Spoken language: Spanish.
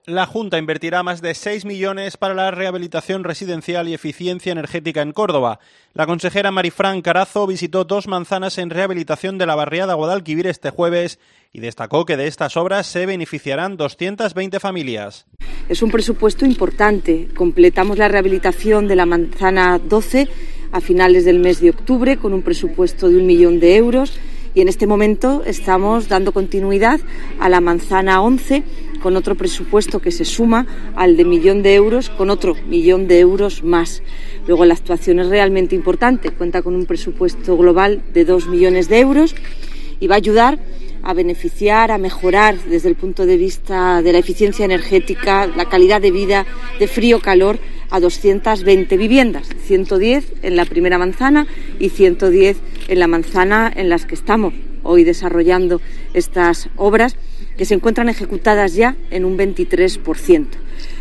La Junta invertirá más de 6 millones para la rehabilitación residencial y eficiencia energética en Córdoba. La consejera Marifran Carazo visitó 2 manzanas en rehabilitación de la barriada Guadalquivir este jueves y destacó que de estas obras se beneficiarán 220 familias. Es un presupuesto importante. Completamos la rehabilitación de la manzana 12 a finales del mes de octubre con un presupuesto de 1 millón de euros y en este momento estamos dando continuidad a la manzana 11 con otro presupuesto que se suma al de 1 millón de euros con otro 1 millón de euros más. Luego la actuación es realmente importante, cuenta con un presupuesto global de 2 millones de euros y va a ayudar a beneficiar, a mejorar desde el punto de vista de la eficiencia energética, la calidad de vida, de frío-calor a 220 viviendas, 110 en la primera manzana y 110 en la manzana en las que estamos hoy desarrollando estas obras que se encuentran ejecutadas ya en un 23%.